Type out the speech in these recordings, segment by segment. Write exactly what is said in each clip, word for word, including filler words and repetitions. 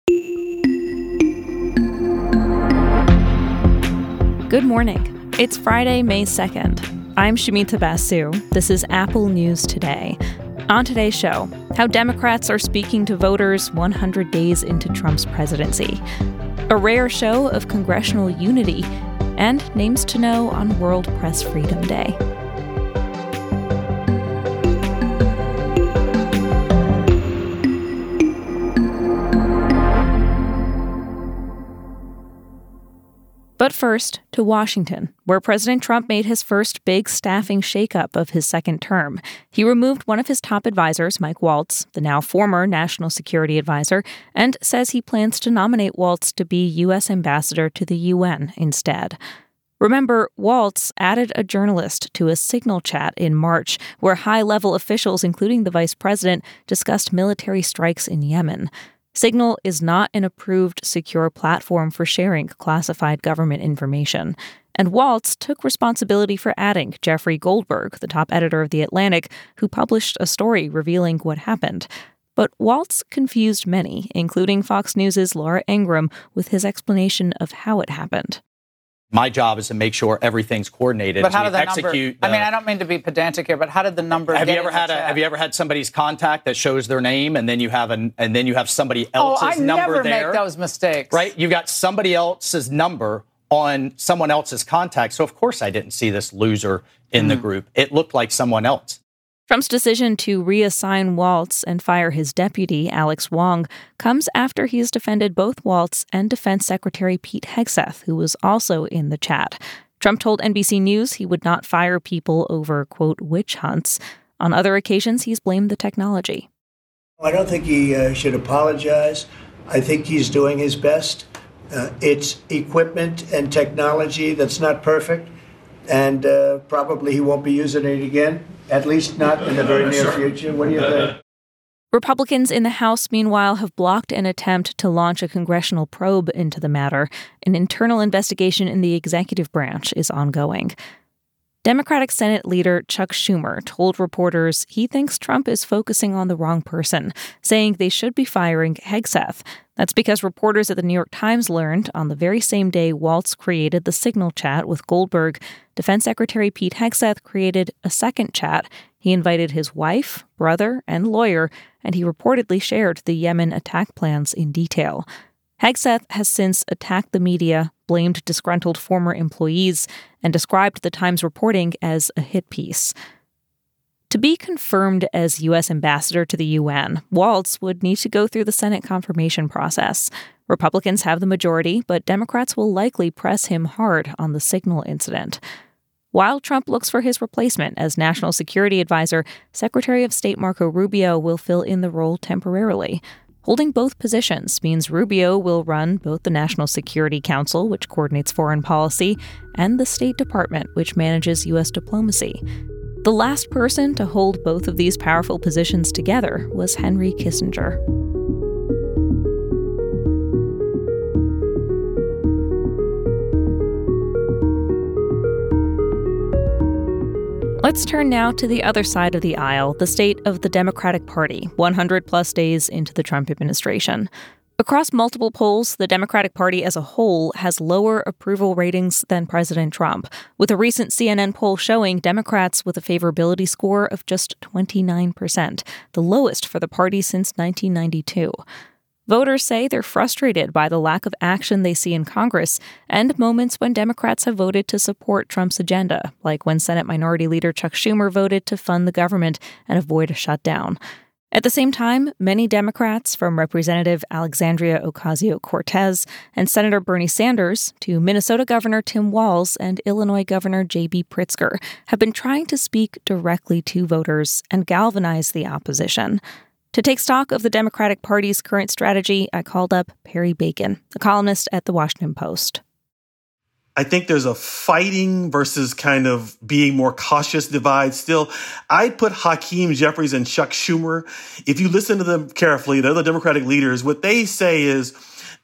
Good morning. It's Friday, May second. I'm Shamita Basu. This is Apple News Today. On today's show, how Democrats are speaking to voters one hundred days into Trump's presidency, a rare show of congressional unity, and names to know on World Press Freedom Day. But first, to Washington, where President Trump made his first big staffing shakeup of his second term. He removed one of his top advisors, Mike Waltz, the now former national security advisor, and says he plans to nominate Waltz to be U S ambassador to the U N instead. Remember, Waltz added a journalist to a Signal chat in March, where high-level officials, including the vice president, discussed military strikes in Yemen. Signal is not an approved secure platform for sharing classified government information. And Waltz took responsibility for adding Jeffrey Goldberg, the top editor of The Atlantic, who published a story revealing what happened. But Waltz confused many, including Fox News' Laura Ingraham, with his explanation of how it happened. My job is to make sure everything's coordinated. But how did the execute, number? uh, I mean, I don't mean to be pedantic here, but how did the number? Have get you ever had a, chat? Have you ever had somebody's contact that shows their name, and then you have an and then you have somebody else's oh, I number never there? Make those mistakes. Right? You got somebody else's number on someone else's contact. So of course I didn't see this loser in mm. the group. It looked like someone else. Trump's decision to reassign Waltz and fire his deputy, Alex Wong, comes after he has defended both Waltz and Defense Secretary Pete Hegseth, who was also in the chat. Trump told N B C News he would not fire people over, quote, witch hunts. On other occasions, he's blamed the technology. I don't think he uh, should apologize. I think he's doing his best. Uh, it's equipment and technology that's not perfect, and uh, probably he won't be using it again. At least not in the very near future. What do you think? Republicans in the House, meanwhile, have blocked an attempt to launch a congressional probe into the matter. An internal investigation in the executive branch is ongoing. Democratic Senate leader Chuck Schumer told reporters he thinks Trump is focusing on the wrong person, saying they should be firing Hegseth. That's because reporters at the New York Times learned on the very same day Waltz created the Signal chat with Goldberg, Defense Secretary Pete Hegseth created a second chat. He invited his wife, brother, and lawyer, and he reportedly shared the Yemen attack plans in detail. Hegseth has since attacked the media, blamed disgruntled former employees, and described the Times reporting as a hit piece. To be confirmed as U S ambassador to the U N, Waltz would need to go through the Senate confirmation process. Republicans have the majority, but Democrats will likely press him hard on the Signal incident. While Trump looks for his replacement as National Security Advisor, Secretary of State Marco Rubio will fill in the role temporarily. Holding both positions means Rubio will run both the National Security Council, which coordinates foreign policy, and the State Department, which manages U S diplomacy. The last person to hold both of these powerful positions together was Henry Kissinger. Let's turn now to the other side of the aisle, the state of the Democratic Party, one hundred plus days into the Trump administration. Across multiple polls, the Democratic Party as a whole has lower approval ratings than President Trump, with a recent C N N poll showing Democrats with a favorability score of just twenty-nine percent, the lowest for the party since nineteen ninety-two. Voters say they're frustrated by the lack of action they see in Congress and moments when Democrats have voted to support Trump's agenda, like when Senate Minority Leader Chuck Schumer voted to fund the government and avoid a shutdown. At the same time, many Democrats, from Representative Alexandria Ocasio-Cortez and Senator Bernie Sanders to Minnesota Governor Tim Walz and Illinois Governor J B Pritzker, have been trying to speak directly to voters and galvanize the opposition. To take stock of the Democratic Party's current strategy, I called up Perry Bacon, a columnist at The Washington Post. I think there's a fighting versus kind of being more cautious divide still. I'd put Hakeem Jeffries and Chuck Schumer. If you listen to them carefully, they're the Democratic leaders. What they say is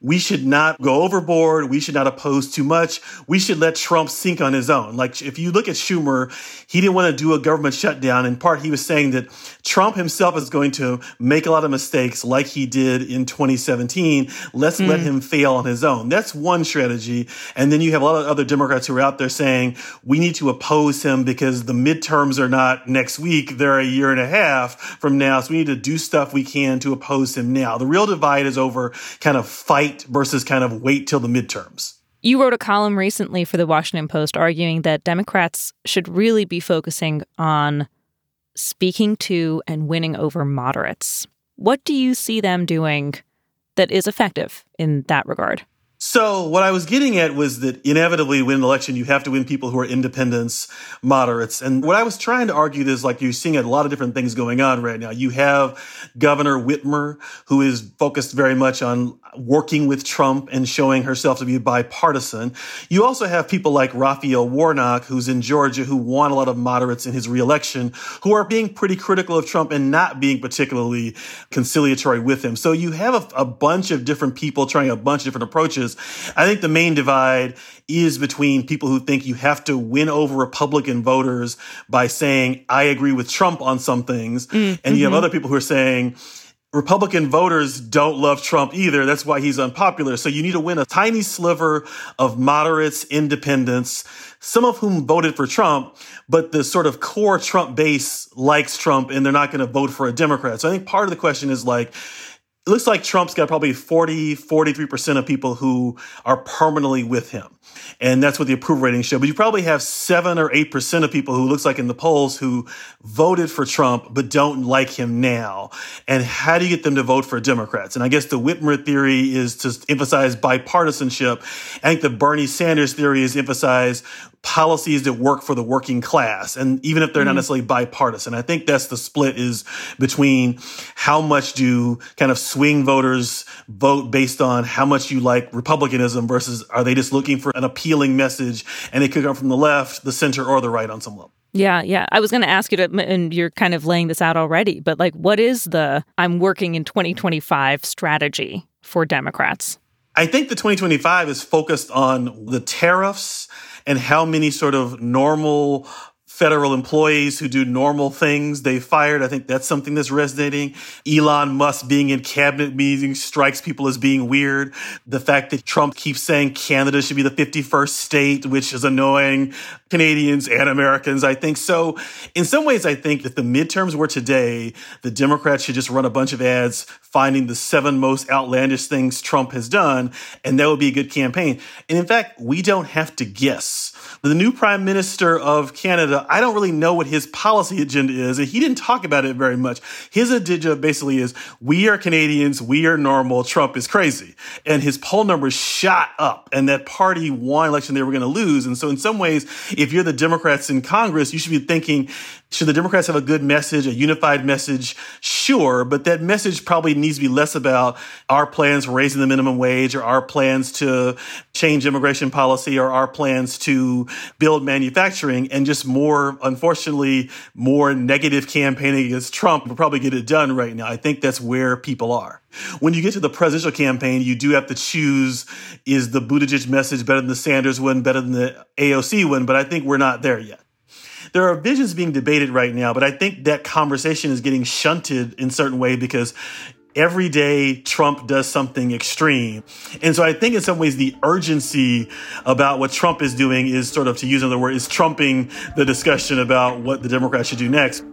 we should not go overboard. We should not oppose too much. We should let Trump sink on his own. Like, if you look at Schumer, he didn't want to do a government shutdown. In part, he was saying that Trump himself is going to make a lot of mistakes like he did in twenty seventeen. Let's mm. let him fail on his own. That's one strategy. And then you have a lot of other Democrats who are out there saying we need to oppose him because the midterms are not next week. They're a year and a half from now. So we need to do stuff we can to oppose him now. The real divide is over kind of fight versus kind of wait till the midterms. You wrote a column recently for the Washington Post arguing that Democrats should really be focusing on speaking to and winning over moderates. What do you see them doing that is effective in that regard? So what I was getting at was that inevitably win an election, you have to win people who are independents, moderates. And what I was trying to argue is, like, you're seeing a lot of different things going on right now. You have Governor Whitmer, who is focused very much on working with Trump and showing herself to be bipartisan. You also have people like Raphael Warnock, who's in Georgia, who won a lot of moderates in his reelection, who are being pretty critical of Trump and not being particularly conciliatory with him. So you have a, a bunch of different people trying a bunch of different approaches. I think the main divide is between people who think you have to win over Republican voters by saying, I agree with Trump on some things. Mm-hmm. And you have other people who are saying, Republican voters don't love Trump either. That's why he's unpopular. So you need to win a tiny sliver of moderates, independents, some of whom voted for Trump, but the sort of core Trump base likes Trump and they're not going to vote for a Democrat. So I think part of the question is, like, it looks like Trump's got probably forty, forty-three percent of people who are permanently with him. And that's what the approval ratings show. But you probably have seven or eight percent of people who looks like in the polls who voted for Trump but don't like him now. And how do you get them to vote for Democrats? And I guess the Whitmer theory is to emphasize bipartisanship. I think the Bernie Sanders theory is emphasize policies that work for the working class. And even if they're mm-hmm. not necessarily bipartisan, I think that's the split, is between how much do kind of swing voters vote based on how much you like Republicanism versus are they just looking for an appealing message, and it could come from the left, the center, or the right on some level. Yeah, yeah. I was going to ask you to, and you're kind of laying this out already, but like, what is the I'm working in twenty twenty-five strategy for Democrats? I think the twenty twenty-five is focused on the tariffs and how many sort of normal federal employees who do normal things they fired. I think that's something that's resonating. Elon Musk being in cabinet meetings strikes people as being weird. The fact that Trump keeps saying Canada should be the fifty-first state, which is annoying Canadians and Americans, I think. So in some ways, I think if the midterms were today, the Democrats should just run a bunch of ads finding the seven most outlandish things Trump has done, and that would be a good campaign. And in fact, we don't have to guess. The new prime minister of Canada, I don't really know what his policy agenda is, and he didn't talk about it very much. His agenda basically is, we are Canadians, we are normal, Trump is crazy. And his poll numbers shot up, and that party won an election they were going to lose. And so in some ways, if you're the Democrats in Congress, you should be thinking, should the Democrats have a good message, a unified message? Sure, but that message probably needs to be less about our plans for raising the minimum wage, or our plans to change immigration policy, or our plans to build manufacturing, and just more, unfortunately, more negative campaigning against Trump will probably get it done right now. I think that's where people are. When you get to the presidential campaign, you do have to choose, is the Buttigieg message better than the Sanders one, better than the A O C one? But I think we're not there yet. There are visions being debated right now, but I think that conversation is getting shunted in a certain way because every day Trump does something extreme. And so I think in some ways the urgency about what Trump is doing is sort of, to use another word, is trumping the discussion about what the Democrats should do next.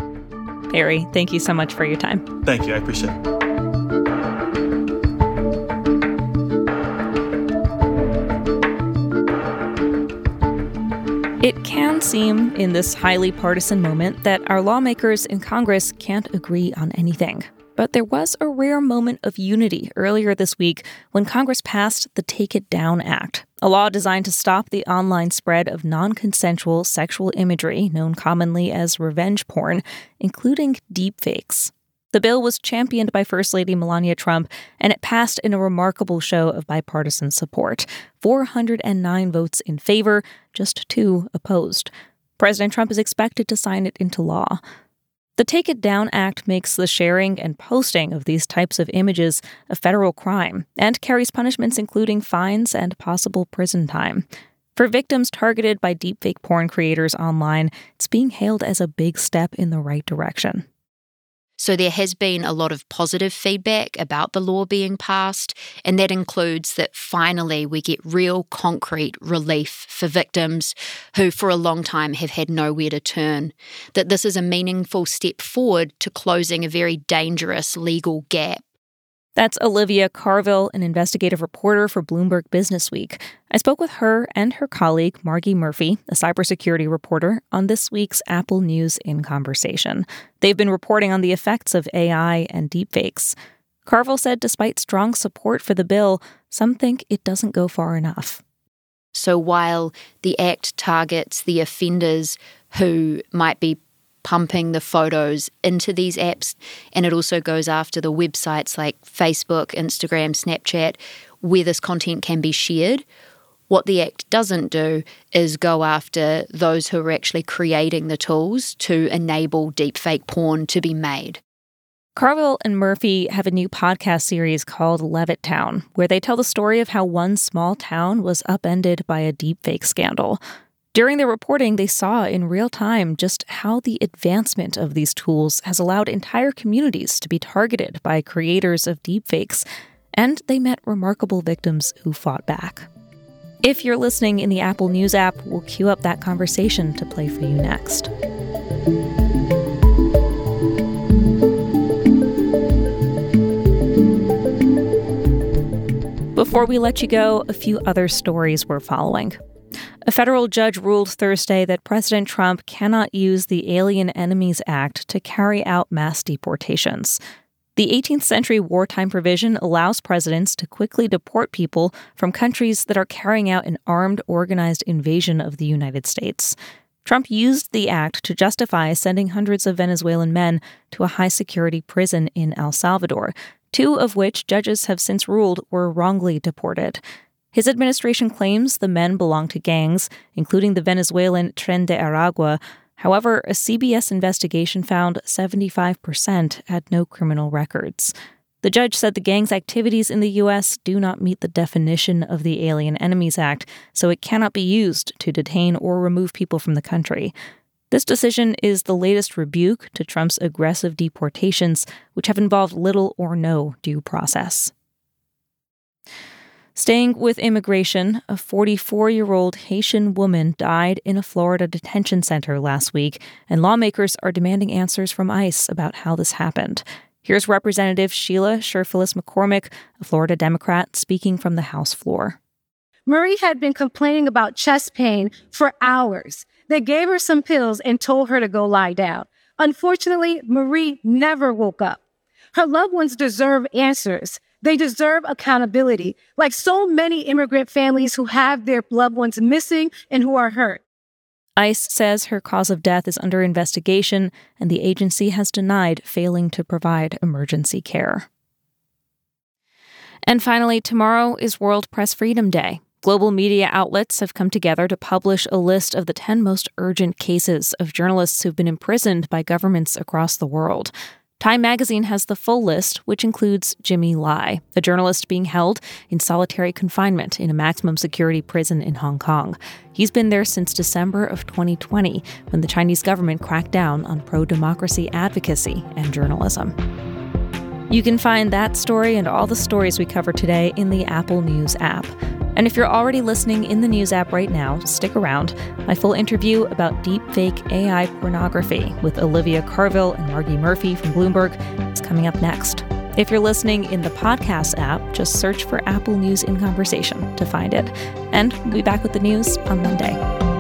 Perry, thank you so much for your time. Thank you. I appreciate it. It can seem in this highly partisan moment that our lawmakers in Congress can't agree on anything. But there was a rare moment of unity earlier this week when Congress passed the Take It Down Act, a law designed to stop the online spread of non-consensual sexual imagery known commonly as revenge porn, including deepfakes. The bill was championed by First Lady Melania Trump, and it passed in a remarkable show of bipartisan support. four hundred nine votes in favor, just two opposed. President Trump is expected to sign it into law. The Take It Down Act makes the sharing and posting of these types of images a federal crime and carries punishments including fines and possible prison time. For victims targeted by deepfake porn creators online, it's being hailed as a big step in the right direction. So there has been a lot of positive feedback about the law being passed, and that includes that finally we get real concrete relief for victims who for a long time have had nowhere to turn, that this is a meaningful step forward to closing a very dangerous legal gap. That's Olivia Carville, an investigative reporter for Bloomberg Businessweek. I spoke with her and her colleague, Margie Murphy, a cybersecurity reporter, on this week's Apple News in Conversation. They've been reporting on the effects of A I and deepfakes. Carville said despite strong support for the bill, some think it doesn't go far enough. So while the Act targets the offenders who might be pumping the photos into these apps, and it also goes after the websites like Facebook, Instagram, Snapchat, where this content can be shared. What the Act doesn't do is go after those who are actually creating the tools to enable deepfake porn to be made. Carville and Murphy have a new podcast series called Levittown, where they tell the story of how one small town was upended by a deepfake scandal. During their reporting, they saw in real time just how the advancement of these tools has allowed entire communities to be targeted by creators of deepfakes, and they met remarkable victims who fought back. If you're listening in the Apple News app, we'll queue up that conversation to play for you next. Before we let you go, a few other stories we're following. A federal judge ruled Thursday that President Trump cannot use the Alien Enemies Act to carry out mass deportations. The eighteenth century wartime provision allows presidents to quickly deport people from countries that are carrying out an armed, organized invasion of the United States. Trump used the act to justify sending hundreds of Venezuelan men to a high-security prison in El Salvador, two of which judges have since ruled were wrongly deported. His administration claims the men belong to gangs, including the Venezuelan Tren de Aragua. However, a C B S investigation found seventy-five percent had no criminal records. The judge said the gang's activities in the U S do not meet the definition of the Alien Enemies Act, so it cannot be used to detain or remove people from the country. This decision is the latest rebuke to Trump's aggressive deportations, which have involved little or no due process. Staying with immigration, a forty-four-year-old Haitian woman died in a Florida detention center last week, and lawmakers are demanding answers from ICE about how this happened. Here's Representative Sheila Sherfilis-McCormick, a Florida Democrat, speaking from the House floor. Marie had been complaining about chest pain for hours. They gave her some pills and told her to go lie down. Unfortunately, Marie never woke up. Her loved ones deserve answers. They deserve accountability, like so many immigrant families who have their loved ones missing and who are hurt. ICE says her cause of death is under investigation, and the agency has denied failing to provide emergency care. And finally, tomorrow is World Press Freedom Day. Global media outlets have come together to publish a list of the ten most urgent cases of journalists who've been imprisoned by governments across the world. Time magazine has the full list, which includes Jimmy Lai, a journalist being held in solitary confinement in a maximum security prison in Hong Kong. He's been there since December of twenty twenty, when the Chinese government cracked down on pro-democracy advocacy and journalism. You can find that story and all the stories we cover today in the Apple News app. And if you're already listening in the News app right now, stick around. My full interview about deepfake A I pornography with Olivia Carville and Margie Murphy from Bloomberg is coming up next. If you're listening in the podcast app, just search for Apple News in Conversation to find it. And we'll be back with the news on Monday.